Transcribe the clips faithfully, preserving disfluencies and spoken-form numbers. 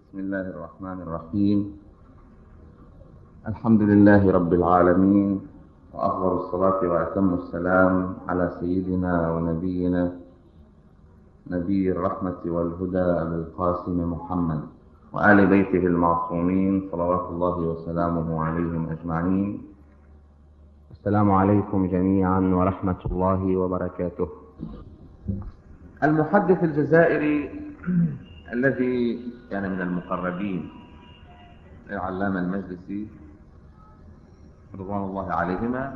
بسم الله الرحمن الرحيم. الحمد لله رب العالمين، وأفضل الصلاة وأتم السلام على سيدنا ونبينا نبي الرحمة والهدى أبي القاسم محمد وآل بيته المعصومين صلوات الله وسلامه عليهم أجمعين. السلام عليكم جميعا ورحمة الله وبركاته. المحدث الجزائري الذي كان من المقربين للعلامة المجلسي رضوان الله عليهما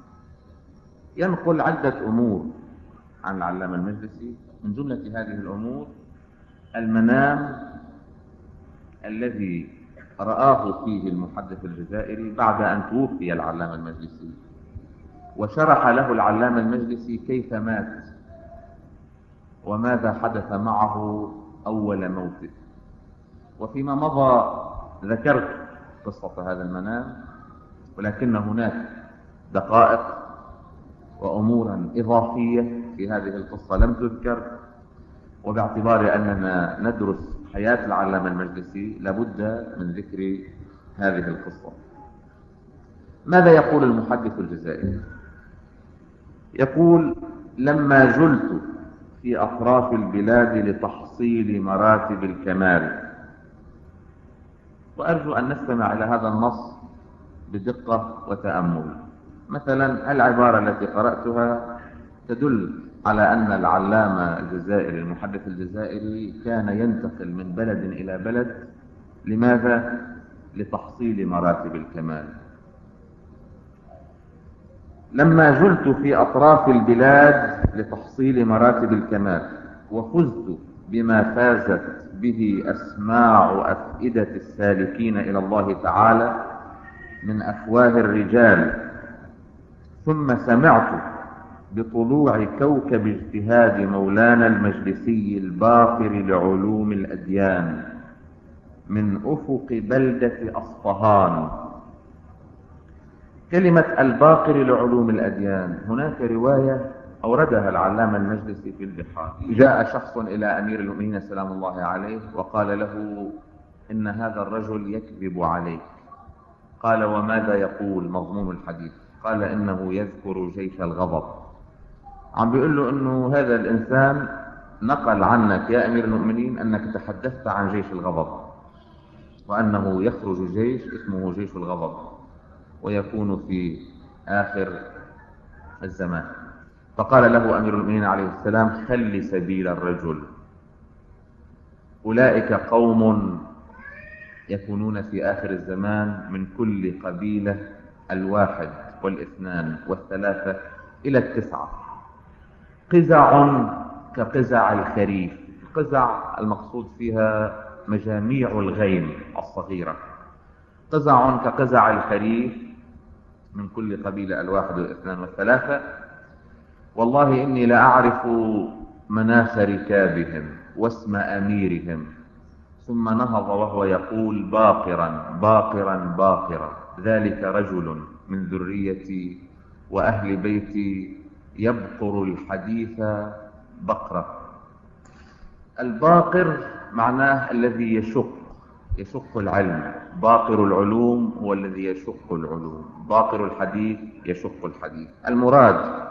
ينقل عدة أمور عن العلامة المجلسي. من جملة هذه الأمور المنام الذي رآه فيه المحدث الجزائري بعد أن توفي العلامة المجلسي، وشرح له العلامة المجلسي كيف مات وماذا حدث معه أول موته. وفيما مضى ذكرت قصة هذا المنام، ولكن هناك دقائق وأمورا إضافية في هذه القصة لم تذكر، وباعتبار أننا ندرس حياة العلامة المجلسي لابد من ذكر هذه القصة. ماذا يقول المحدث الجزائري؟ يقول: لما جلت في أطراف البلاد لتحصيل مراتب الكمال. وأرجو أن نستمع إلى هذا النص بدقة وتأمل. مثلا العبارة التي قرأتها تدل على أن العلامة الجزائري المحدث الجزائري كان ينتقل من بلد إلى بلد. لماذا؟ لتحصيل مراتب الكمال. لما جلت في أطراف البلاد لتحصيل مراتب الكمال وفزت بما فازت به أسماع أفئدة السالكين إلى الله تعالى من أفواه الرجال، ثم سمعت بطلوع كوكب اجتهاد مولانا المجلسي الباقر لعلوم الأديان من أفق بلدة أصفهان. كلمة الباقر لعلوم الأديان، هناك رواية أوردها العلامة المجلسي في البحار. جاء شخص إلى أمير المؤمنين سلام الله عليه وقال له: إن هذا الرجل يكذب عليك. قال: وماذا يقول مضمون الحديث؟ قال: إنه يذكر جيش الغضب. عم بيقول له إنه هذا الإنسان نقل عنك يا أمير المؤمنين أنك تحدثت عن جيش الغضب، وأنه يخرج جيش اسمه جيش الغضب ويكون في آخر الزمان. فقال له أمير المؤمنين عليه السلام: خل سبيل الرجل، أولئك قوم يكونون في آخر الزمان من كل قبيلة الواحد والاثنان والثلاثة إلى التسعة، قزع كقزع الخريف. القزع المقصود فيها مجاميع الغيم الصغيرة. قزع كقزع الخريف من كل قبيلة الواحد والاثنان والثلاثة. والله إني لأعرف مناخ ركابهم واسم أميرهم. ثم نهض وهو يقول: باقرا باقرا باقرا، ذلك رجل من ذريتي وأهل بيتي يبقر الحديث بقرة. الباقر معناه الذي يشق يشق العلم. باقر العلوم هو الذي يشق العلوم، باقر الحديث يشق الحديث. المراد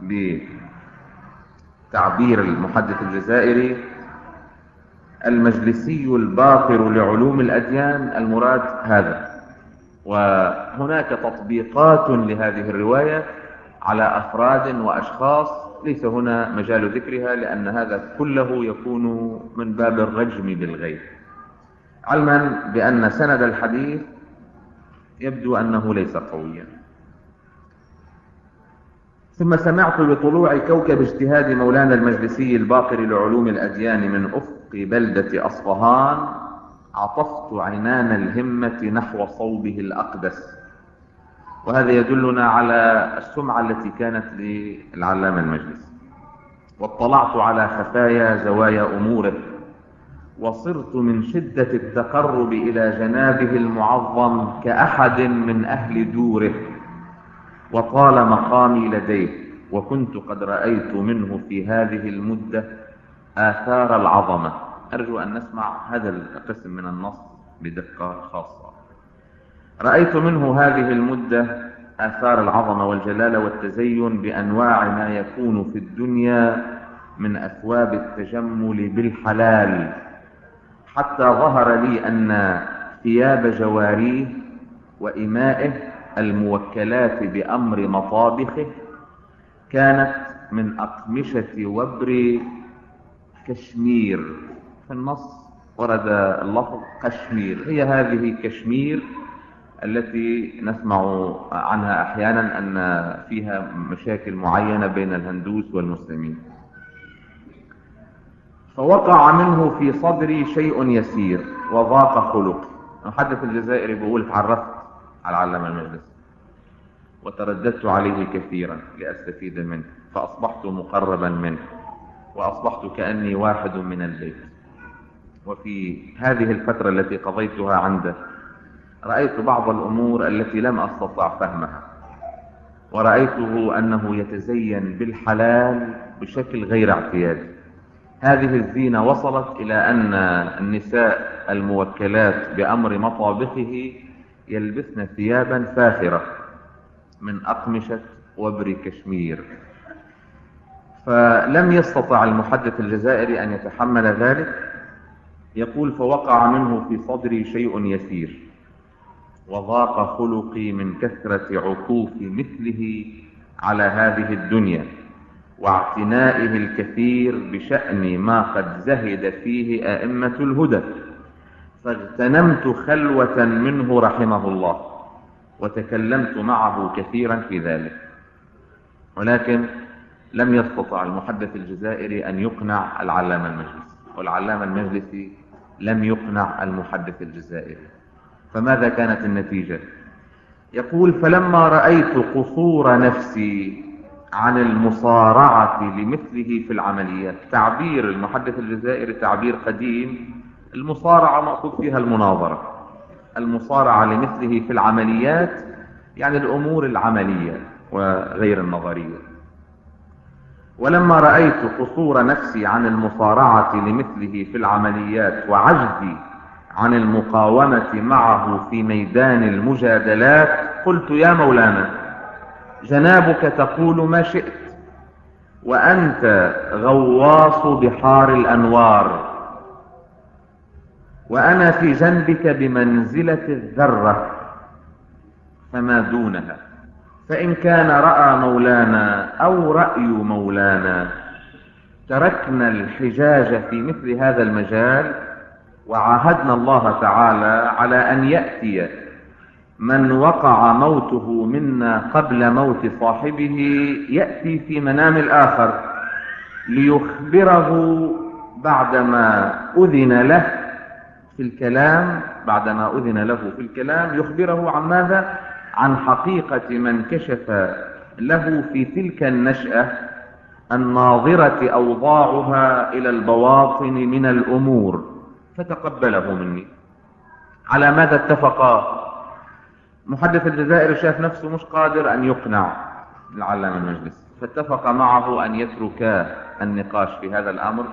بتعبير المحدث الجزائري المجلسي الباقر لعلوم الأديان، المراد هذا. وهناك تطبيقات لهذه الرواية على أفراد وأشخاص ليس هنا مجال ذكرها، لأن هذا كله يكون من باب الرجم بالغيب، علما بأن سند الحديث يبدو أنه ليس قويا. ثم سمعت بطلوع كوكب اجتهاد مولانا المجلسي الباقر لعلوم الأديان من أفق بلدة أصفهان، عطفت عنان الهمة نحو صوبه الأقدس. وهذا يدلنا على السمعة التي كانت للعلامة المجلسي. واطلعت على خفايا زوايا أموره، وصرت من شدة التقرب إلى جنابه المعظم كأحد من أهل دوره، وطال مقامي لديه. وكنت قد رأيت منه في هذه المدة آثار العظمة أرجو أن نسمع هذا القسم من النص بدقة خاصة. رأيت منه هذه المدة آثار العظمة والجلالة والتزين بأنواع ما يكون في الدنيا من أثواب التجمل بالحلال، حتى ظهر لي أن ثياب جواريه وإمائه الموكلات بأمر مطابخه كانت من أقمشة وبر كشمير. في النص ورد اللفظ كشمير، هي هذه كشمير التي نسمع عنها أحيانا أن فيها مشاكل معينة بين الهندوس والمسلمين. فوقع منه في صدري شيء يسير وضاق خلقي. المحدث الجزائري بيقول تعرفت على العلامة المجلسي وترددت عليه كثيرا لأستفيد منه، فأصبحت مقربا منه وأصبحت كأني واحد من البيت. وفي هذه الفترة التي قضيتها عنده رأيت بعض الأمور التي لم أستطع فهمها، ورأيته أنه يتزين بالحلال بشكل غير اعتيادي. هذه الزينة وصلت إلى أن النساء الموكلات بأمر مطابخه يلبسن ثيابا فاخرة من أقمشة وبر كشمير. فلم يستطع المحدث الجزائري أن يتحمل ذلك. يقول فوقع منه في صدري شيء يسير وضاق خلقي من كثرة عكوف مثله على هذه الدنيا واعتنائه الكثير بشأن ما قد زهد فيه أئمة الهدى، فاغتنمت خلوة منه رحمه الله وتكلمت معه كثيرا في ذلك. ولكن لم يستطع المحدث الجزائري أن يقنع العلامة المجلسي، والعلامة المجلسي لم يقنع المحدث الجزائري. فماذا كانت النتيجة؟ يقول فلما رأيت قصور نفسي عن المصارعة لمثله في العمليات. تعبير المحدث الجزائري تعبير قديم، المصارعة مأخوذ فيها المناظرة، المصارعة لمثله في العمليات يعني الأمور العملية وغير النظرية. ولما رأيت قصور نفسي عن المصارعة لمثله في العمليات وعجزي عن المقاومة معه في ميدان المجادلات قلت يا مولانا جنابك تقول ما شئت وأنت غواص بحار الأنوار، وأنا في جنبك بمنزلة الذرة فما دونها، فإن كان رأى مولانا أو رأي مولانا تركنا الحجاج في مثل هذا المجال وعاهدنا الله تعالى على أن يأتي من وقع موته منا قبل موت صاحبه يأتي في منام الآخر ليخبره بعدما أذن له في الكلام بعدما أذن له في الكلام يخبره عن ماذا؟ عن حقيقة من كشف له في تلك النشأة الناظرة أوضاعها إلى البواطن من الأمور، فتقبله مني. على ماذا اتفقا؟ محدث الجزائر شاف نفسه مش قادر أن يقنع العلامة المجلسي، فاتفق معه أن يتركا النقاش في هذا الأمر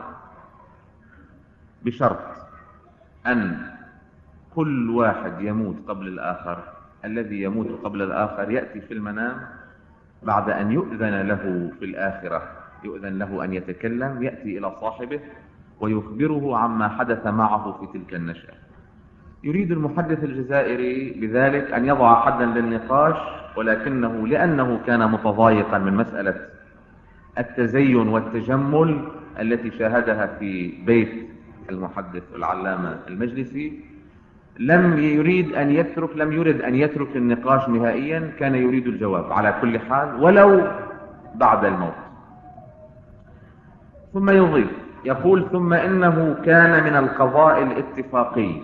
بشرط أن كل واحد يموت قبل الآخر، الذي يموت قبل الآخر يأتي في المنام بعد أن يؤذن له في الآخرة، يؤذن له أن يتكلم، يأتي إلى صاحبه ويخبره عما حدث معه في تلك النشأة. يريد المحدث الجزائري بذلك أن يضع حدا للنقاش، ولكنه لأنه كان متضايقا من مسألة التزين والتجمل التي شاهدها في بيت المحدث العلامة المجلسي لم يريد أن يترك لم يريد أن يترك النقاش نهائيا، كان يريد الجواب على كل حال ولو بعد الموت. ثم يضيف يقول ثم إنه كان من القضاء الاتفاقي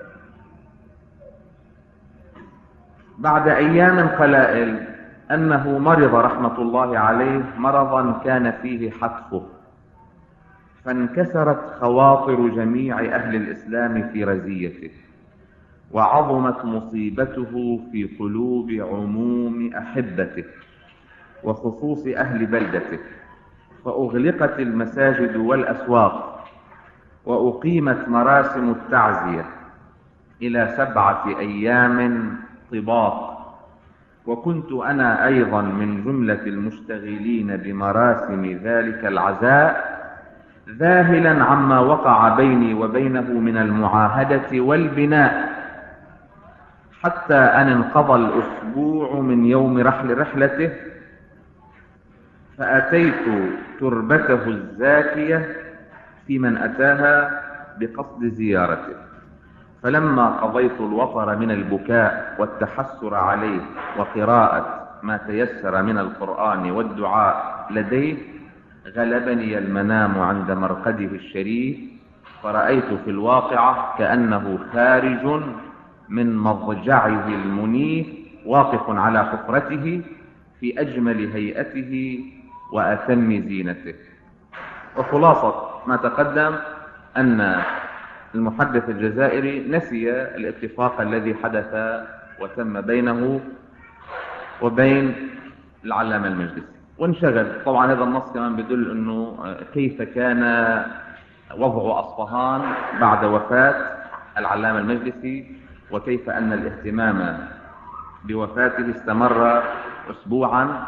بعد أيام قلائل أنه مرض رحمة الله عليه مرضا كان فيه حتفه، فانكسرت خواطر جميع أهل الإسلام في رزيته، وعظمت مصيبته في قلوب عموم أحبته وخصوص أهل بلدته، فأغلقت المساجد والأسواق، وأقيمت مراسم التعزية إلى سبعة أيام طباق، وكنت أنا أيضا من جملة المشتغلين بمراسم ذلك العزاء، ذاهلا عما وقع بيني وبينه من المعاهدة والبناء، حتى أن انقضى الأسبوع من يوم رحل رحلته، فأتيت تربته الزاكية في من أتاها بقصد زيارته، فلما قضيت الوطر من البكاء والتحسر عليه وقراءة ما تيسر من القرآن والدعاء لديه، غلبني المنام عند مرقده الشريف، فرأيت في الواقعة كأنه خارج من مضجعه المنيف واقف على حفرته في أجمل هيئته وأتم زينته. وخلاصة ما تقدم أن المحدث الجزائري نسي الاتفاق الذي حدث وتم بينه وبين العلامة المجلسي وانشغل. طبعا هذا النص كمان بيدل أنه كيف كان وضع أصفهان بعد وفاة العلامة المجلسي، وكيف أن الاهتمام بوفاته استمر أسبوعا.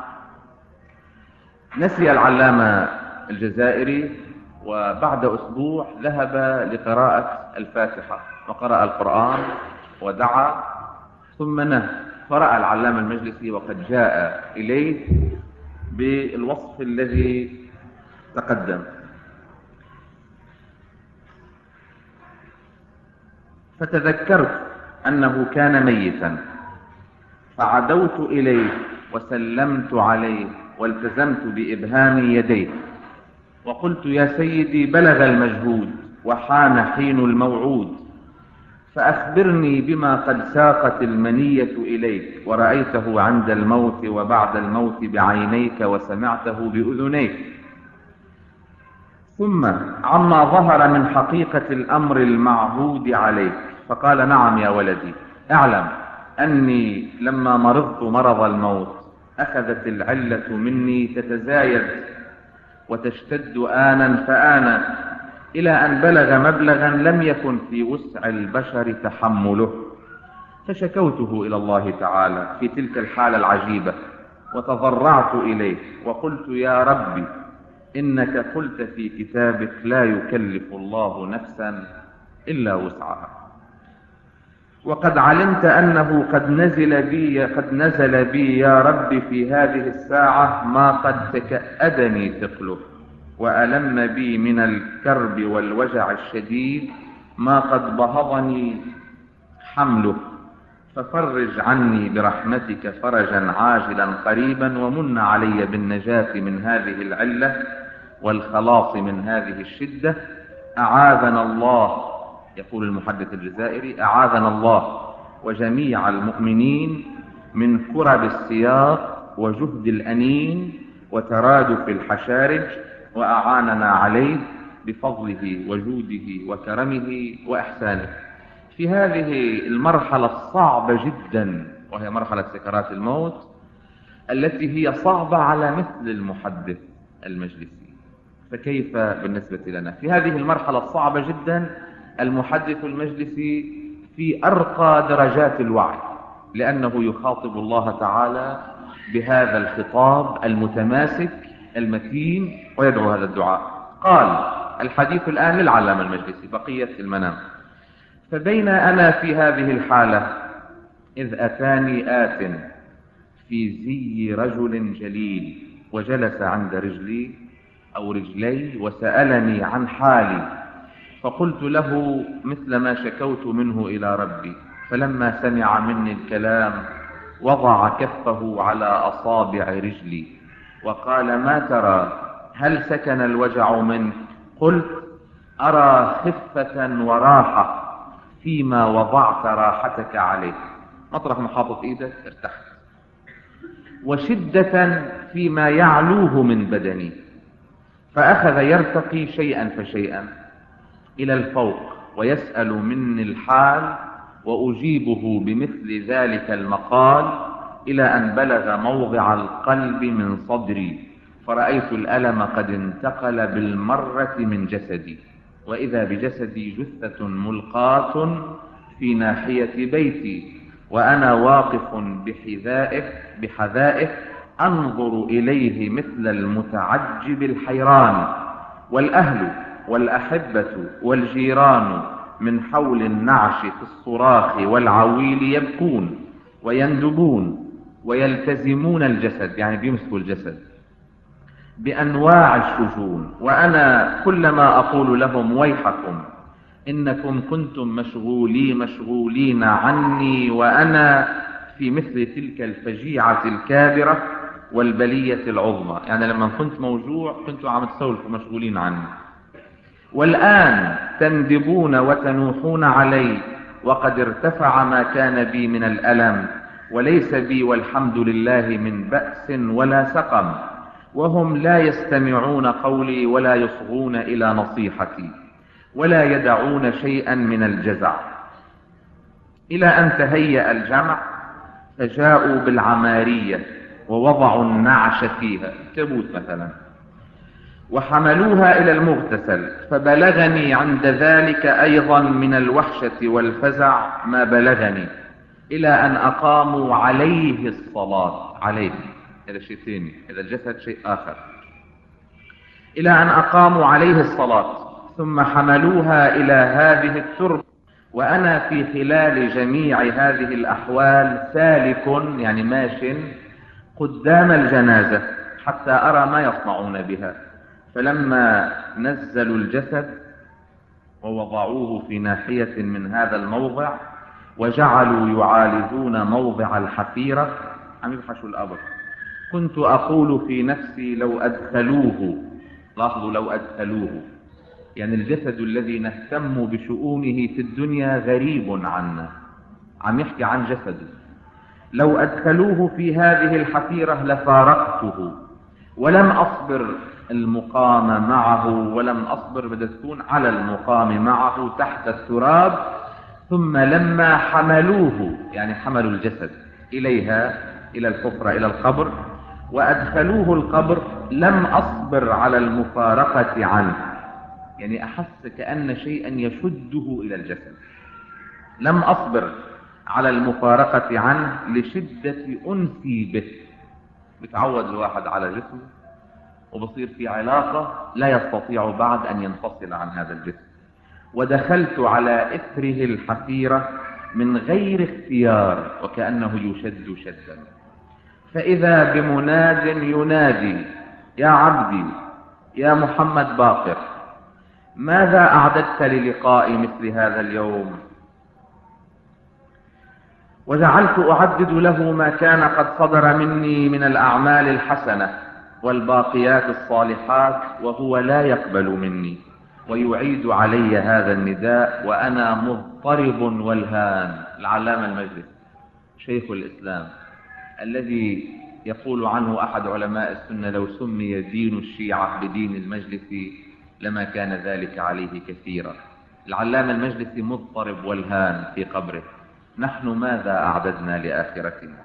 نسي العلامة الجزائري، وبعد أسبوع ذهب لقراءة الفاتحة وقرأ القرآن ودعا، ثم نهى، فرأى العلامة المجلسي وقد جاء إليه بالوصف الذي تقدم، فتذكرت أنه كان ميتا، فعدوت إليه وسلمت عليه والتزمت بإبهام يديه وقلت: يا سيدي، بلغ المجهود وحان حين الموعود، فأخبرني بما قد ساقت المنية إليك، ورأيته عند الموت وبعد الموت بعينيك وسمعته بأذنيك، ثم عما ظهر من حقيقة الأمر المعهود عليك. فقال: نعم يا ولدي، اعلم أني لما مرضت مرض الموت أخذت العلة مني تتزايد وتشتد آنا فآنا، إلى أن بلغ مبلغا لم يكن في وسع البشر تحمله، فشكوته إلى الله تعالى في تلك الحالة العجيبة، وتضرعت إليه وقلت: يا ربي، إنك قلت في كتابك: لا يكلف الله نفسا إلا وسعها، وقد علمت أنه قد نزل بي قد نزل بي يا رب في هذه الساعة ما قد تكأدني ثقله، وألم بي من الكرب والوجع الشديد ما قد بهضني حمله، ففرج عني برحمتك فرجا عاجلا قريبا، ومن علي بالنجاة من هذه العلة والخلاص من هذه الشدة. أعاذنا الله، يقول المحدث الجزائري، أعاذنا الله وجميع المؤمنين من كرب السياق وجهد الأنين وترادف الحشارج، وأعاننا عليه بفضله وجوده وكرمه وإحسانه في هذه المرحلة الصعبة جدا، وهي مرحلة سكرات الموت، التي هي صعبة على مثل المحدث المجلسي. فكيف بالنسبة لنا في هذه المرحلة الصعبة جدا؟ المحدث المجلسي في أرقى درجات الوعي، لأنه يخاطب الله تعالى بهذا الخطاب المتماسك المتين ويدعو هذا الدعاء. قال: الحديث الآن للعلامة المجلسي، بقية المنام: فبين أنا في هذه الحالة إذ أتاني آت في زي رجل جليل، وجلس عند رجلي أو رجلي وسألني عن حالي، فقلت له مثل ما شكوت منه إلى ربي، فلما سمع مني الكلام وضع كفه على أصابع رجلي وقال: ما ترى؟ هل سكن الوجع منك؟ قلت: أرى خفة وراحة فيما وضعت راحتك عليه، مطرح ما حاطط إيدك ارتحت، وشدة فيما يعلوه من بدني. فأخذ يرتقي شيئا فشيئا إلى الفوق ويسأل مني الحال، وأجيبه بمثل ذلك المقال، إلى أن بلغ موضع القلب من صدري، فرأيت الألم قد انتقل بالمرة من جسدي، وإذا بجسدي جثة ملقاة في ناحية بيتي وأنا واقف بحذائه بحذائه أنظر إليه مثل المتعجب الحيران، والأهل والأحبة والجيران من حول النعش في الصراخ والعويل يبكون ويندبون ويلتزمون الجسد، يعني بيمسكوا الجسد بأنواع الشجون، وأنا كلما أقول لهم ويحكم إنكم كنتم مشغولي مشغولين عني وأنا في مثل تلك الفجيعة الكابرة والبلية العظمى، يعني لما كنت موجوع كنتوا عم تسولفوا مشغولين عني، والآن تندبون وتنوحون علي وقد ارتفع ما كان بي من الألم، وليس بي والحمد لله من بأس ولا سقم، وهم لا يستمعون قولي ولا يصغون إلى نصيحتي ولا يدعون شيئا من الجزع، إلى أن تهيأ الجمع فجاءوا بالعمارية ووضعوا النعش فيها تبوت مثلا وحملوها إلى المغتسل، فبلغني عند ذلك أيضا من الوحشة والفزع ما بلغني، إلى أن أقاموا عليه الصلاة، عليه هذا شيء ثاني، هذا الجسد شيء آخر، إلى أن أقاموا عليه الصلاة ثم حملوها إلى هذه التربة، وأنا في خلال جميع هذه الأحوال سالك يعني ماش قدام الجنازة حتى أرى ما يصنعون بها. فلما نزلوا الجسد ووضعوه في ناحية من هذا الموضع وجعلوا يعالجون موضع الحفيرة عم يفحشوا القبر، كنت أقول في نفسي لو أدخلوه، لاحظوا لو أدخلوه، يعني الجسد الذي نهتم بشؤونه في الدنيا غريب عنا، عم يحكي عن جسده، لو أدخلوه في هذه الحفيرة لفارقته ولم أصبر المقام معه، ولم أصبر بدأت تكون على المقام معه تحت التراب. ثم لما حملوه يعني حملوا الجسد إليها إلى الحفرة إلى القبر وأدخلوه القبر لم أصبر على المفارقة عنه، يعني أحس كأن شيئا يشده إلى الجسد، لم أصبر على المفارقة عنه لشدة أنسي به. بتعود الواحد على جسمه وبصير في علاقة لا يستطيع بعد أن ينفصل عن هذا الجسم، ودخلت على إثره الحفيرة من غير اختيار وكأنه يشد شدا، فإذا بمناد ينادي يا عبدي يا محمد باقر ماذا أعددت للقاء مثل هذا اليوم؟ وجعلت أعدد له ما كان قد صدر مني من الأعمال الحسنة والباقيات الصالحات، وهو لا يقبل مني ويعيد علي هذا النداء وأنا مضطرب والهان. العلامة المجلس شيخ الإسلام الذي يقول عنه أحد علماء السنة لو سمي دين الشيعة بدين المجلس لما كان ذلك عليه كثيرا. العلامة المجلسي مضطرب والهان في قبره، نحن ماذا أعددنا لآخرتنا؟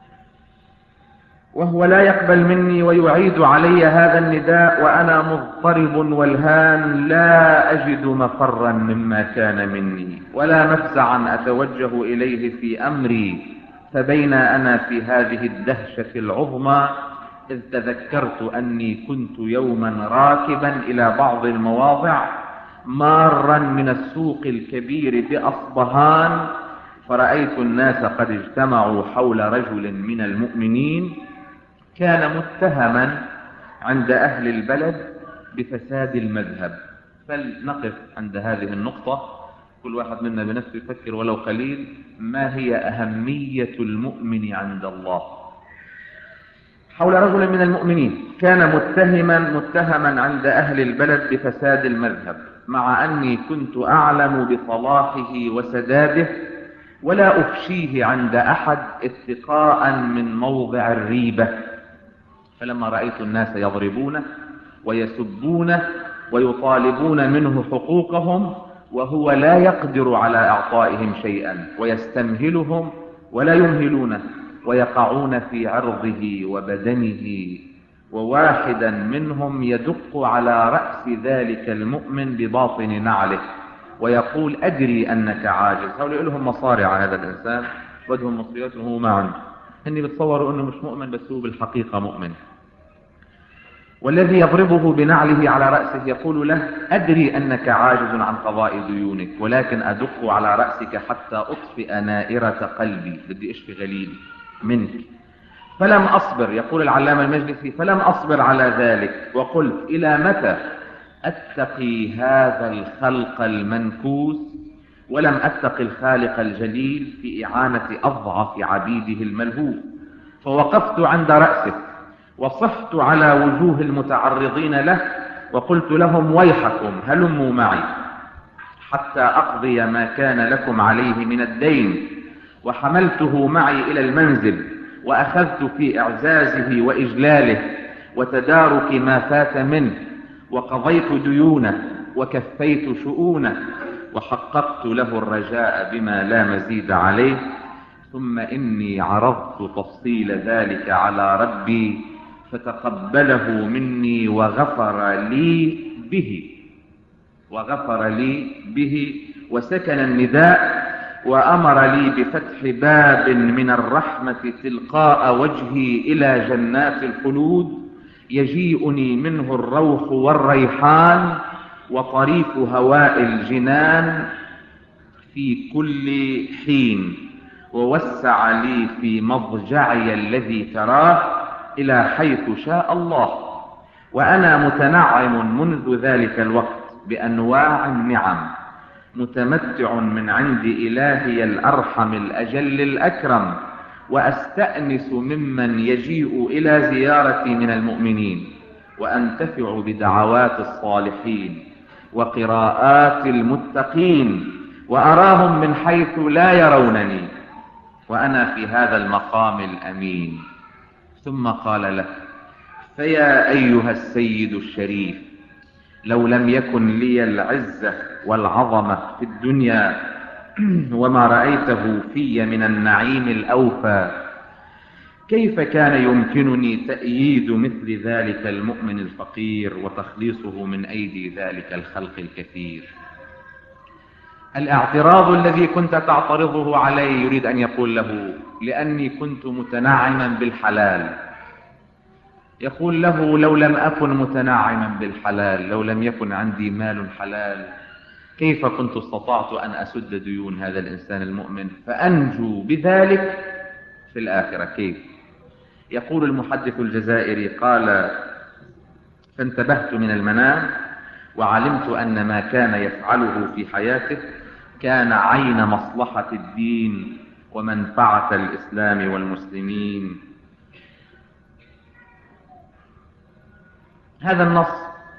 وهو لا يقبل مني ويعيد علي هذا النداء وأنا مضطرب والهان، لا أجد مفرا مما كان مني ولا مفزعا أتوجه إليه في أمري. فبين أنا في هذه الدهشة العظمى إذ تذكرت أني كنت يوما راكبا إلى بعض المواضع مارا من السوق الكبير بأصبهان، فرأيت الناس قد اجتمعوا حول رجل من المؤمنين كان متهما عند أهل البلد بفساد المذهب. فلنقف عند هذه النقطة، كل واحد منا بنفسه يفكر ولو قليل ما هي أهمية المؤمن عند الله. حول رجل من المؤمنين كان متهما متهما عند أهل البلد بفساد المذهب، مع أني كنت أعلم بصلاحه وسداده ولا أفشيه عند أحد اتقاء من موضع الريبة. فلما رأيت الناس يضربونه ويسبونه ويطالبون منه حقوقهم وهو لا يقدر على إعطائهم شيئا ويستمهلهم ولا يمهلونه ويقعون في عرضه وبدنه وواحدا منهم يدق على رأس ذلك المؤمن بباطن نعله ويقول أدري أنك عاجز. هؤلاء لهم مصارع هذا الإنسان بدهم مصريات وهو ما عنده، هني بتصوروا أنه مش مؤمن بس هو بالحقيقة مؤمن. والذي يضربه بنعله على رأسه يقول له أدري أنك عاجز عن قضاء ديونك، ولكن أدق على رأسك حتى أطفئ نائرة قلبي، بدي أشفي غليلي منك. فلم أصبر، يقول العلامة المجلسي، فلم أصبر على ذلك وقلت إلى متى أتقي هذا الخلق المنكوس ولم أتقي الخالق الجليل في إعانة أضعف عبيده الملهوف. فوقفت عند رأسه وصحت على وجوه المتعرضين له وقلت لهم ويحكم هلموا معي حتى أقضي ما كان لكم عليه من الدين. وحملته معي إلى المنزل وأخذت في إعزازه وإجلاله وتدارك ما فات منه، وقضيت ديونه وكفيت شؤونه وحققت له الرجاء بما لا مزيد عليه. ثم إني عرضت تفصيل ذلك على ربي فتقبله مني وغفر لي به وغفر لي به وسكن النداء وأمر لي بفتح باب من الرحمة تلقاء وجهي إلى جنات الخلود يجيئني منه الروح والريحان وطريف هواء الجنان في كل حين، ووسع لي في مضجعي الذي تراه إلى حيث شاء الله. وأنا متنعم منذ ذلك الوقت بأنواع النعم، متمتع من عند إلهي الأرحم الأجل الأكرم، وأستأنس ممن يجيء إلى زيارتي من المؤمنين، وأنتفع بدعوات الصالحين وقراءات المتقين، وأراهم من حيث لا يرونني، وأنا في هذا المقام الأمين. ثم قال له: فيا أيها السيد الشريف، لو لم يكن لي العزة والعظمة في الدنيا وما رأيته في من النعيم الأوفى، كيف كان يمكنني تأييد مثل ذلك المؤمن الفقير وتخليصه من أيدي ذلك الخلق الكثير؟ الاعتراض الذي كنت تعترضه عليه يريد أن يقول له: لأني كنت متنعما بالحلال. يقول له: لو لم أكن متنعما بالحلال، لو لم يكن عندي مال حلال، كيف كنت استطعت أن أسد ديون هذا الإنسان المؤمن فأنجو بذلك في الآخرة؟ كيف؟ يقول المحدث الجزائري: قال: فانتبهت من المنام وعلمت أن ما كان يفعله في حياته كان عين مصلحة الدين ومنفعة الإسلام والمسلمين. هذا النص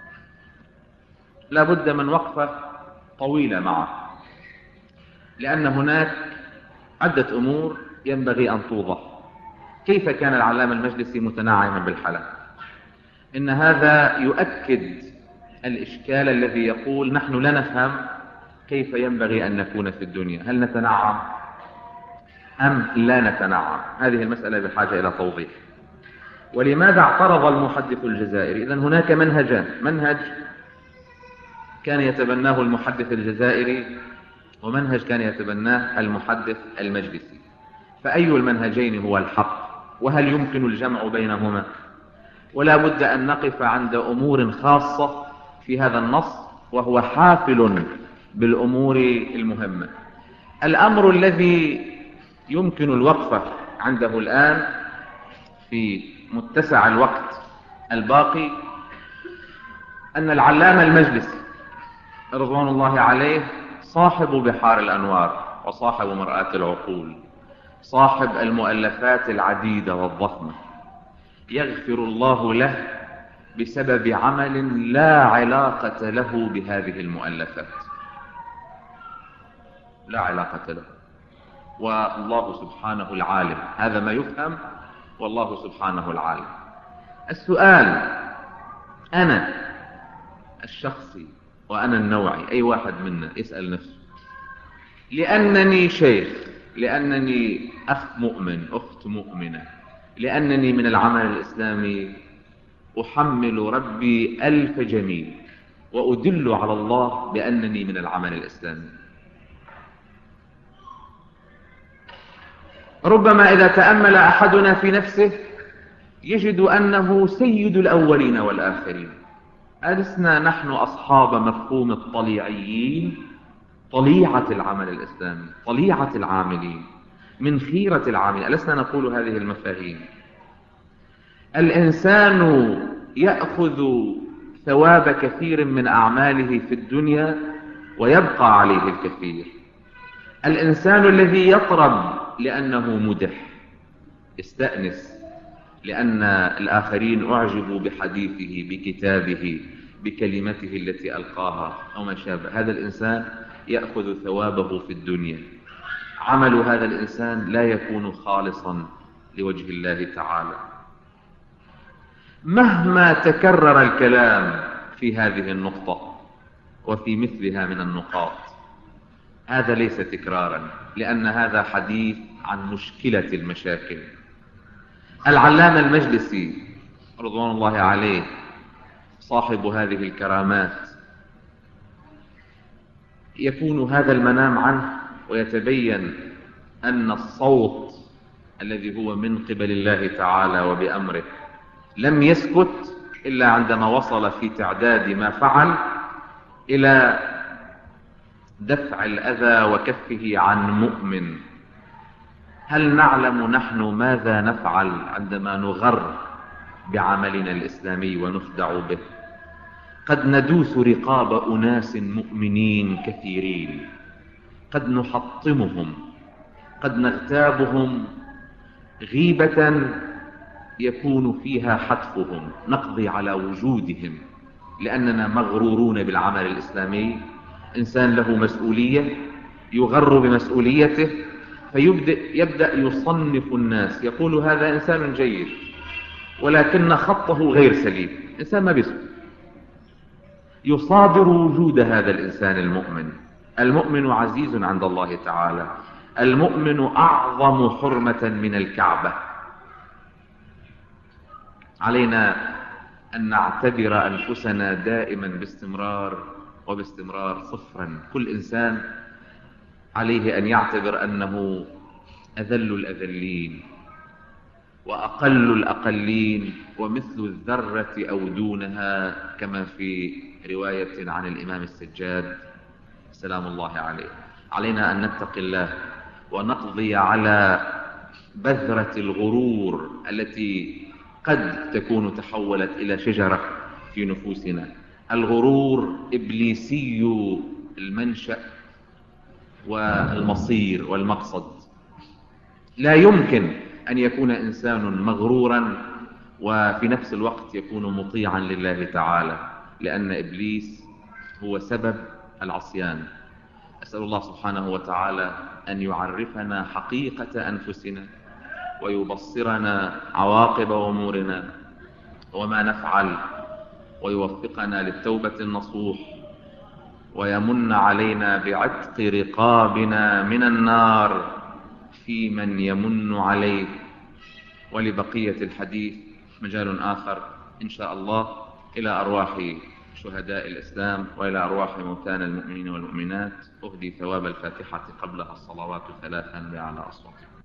لا بد من وقفة طويلة معه، لأن هناك عدة أمور ينبغي أن توضح. كيف كان العلامة المجلسي متنعما بالحلال؟ إن هذا يؤكد الإشكال الذي يقول: نحن لا نفهم كيف ينبغي أن نكون في الدنيا، هل نتنعم أم لا نتنعم؟ هذه المسألة بحاجة إلى توضيح. ولماذا اعترض المحدث الجزائري؟ إذن هناك منهجان: منهج كان يتبناه المحدث الجزائري، ومنهج كان يتبناه المحدث المجلسي. فأي المنهجين هو الحق؟ وهل يمكن الجمع بينهما؟ ولا بد أن نقف عند أمور خاصة في هذا النص، وهو حافل بالأمور المهمة. الأمر الذي يمكن الوقفة عنده الآن في متسع الوقت الباقي أن العلامة المجلسي رضوان الله عليه صاحب بحار الأنوار، وصاحب مرآة العقول، صاحب المؤلفات العديدة والضخمة، يغفر الله له بسبب عمل لا علاقة له بهذه المؤلفات، لا علاقة له، والله سبحانه العالم. هذا ما يفهم، والله سبحانه العالم. السؤال: أنا الشخصي وأنا النوعي، أي واحد منا يسأل نفسه: لأنني شيخ، لأنني أخ مؤمن، أخت مؤمنة، لأنني من العمل الإسلامي، أحمل ربي ألف جميل وأدل على الله بأنني من العمل الإسلامي. ربما إذا تأمل أحدنا في نفسه يجد أنه سيد الأولين والآخرين. ألسنا نحن أصحاب مفهوم الطليعيين، طليعة العمل الإسلامي، طليعة العاملين، من خيرة العاملين؟ ألسنا نقول هذه المفاهيم؟ الإنسان يأخذ ثواب كثير من أعماله في الدنيا ويبقى عليه الكثير. الإنسان الذي يطرب لأنه مدح، يستأنس لأن الآخرين أعجبوا بحديثه، بكتابه، بكلمته التي ألقاها أو ما شابه، هذا الإنسان يأخذ ثوابه في الدنيا. عمل هذا الإنسان لا يكون خالصا لوجه الله تعالى. مهما تكرر الكلام في هذه النقطة وفي مثلها من النقاط، هذا ليس تكرارا، لأن هذا حديث عن مشكلة المشاكل. العلامة المجلسي رضوان الله عليه صاحب هذه الكرامات يكون هذا المنام عنه ويتبين أن الصوت الذي هو من قبل الله تعالى وبأمره لم يسكت إلا عندما وصل في تعداد ما فعل إلى دفع الأذى وكفه عن مؤمن. هل نعلم نحن ماذا نفعل عندما نغر بعملنا الإسلامي ونخدع به؟ قد ندوس رقاب أناس مؤمنين كثيرين، قد نحطمهم، قد نغتابهم غيبة يكون فيها حتفهم، نقضي على وجودهم لأننا مغرورون بالعمل الإسلامي. إنسان له مسؤولية يغر بمسؤوليته فيبدأ يبدأ يصنف الناس، يقول هذا إنسان جيد ولكن خطه غير سليم، إنسان ما بيسكت، يصادر وجود هذا الإنسان المؤمن. المؤمن عزيز عند الله تعالى، المؤمن أعظم حرمة من الكعبة. علينا أن نعتبر أنفسنا دائما باستمرار وباستمرار صفرا. كل إنسان عليه أن يعتبر أنه أذل الأذلين وأقل الأقلين ومثل الذرة أو دونها، كما في رواية عن الإمام السجاد سلام الله عليه. علينا أن نتقي الله ونقضي على بذرة الغرور التي قد تكون تحولت إلى شجرة في نفوسنا. الغرور إبليسي المنشأ والمصير والمقصد. لا يمكن أن يكون إنسان مغرورا وفي نفس الوقت يكون مطيعا لله تعالى، لأن إبليس هو سبب العصيان. أسأل الله سبحانه وتعالى أن يعرفنا حقيقة أنفسنا ويبصرنا عواقب أمورنا وما نفعل، ويوفقنا للتوبة النصوح، ويمن علينا بعتق رقابنا من النار في من يمن عليه. ولبقية الحديث مجال آخر إن شاء الله، إلى أرواح شهداء الإسلام وإلى أرواح موتانا المؤمنين والمؤمنات أهدي ثواب الفاتحة قبلها الصلوات ثلاثا بأعلى أصواتكم.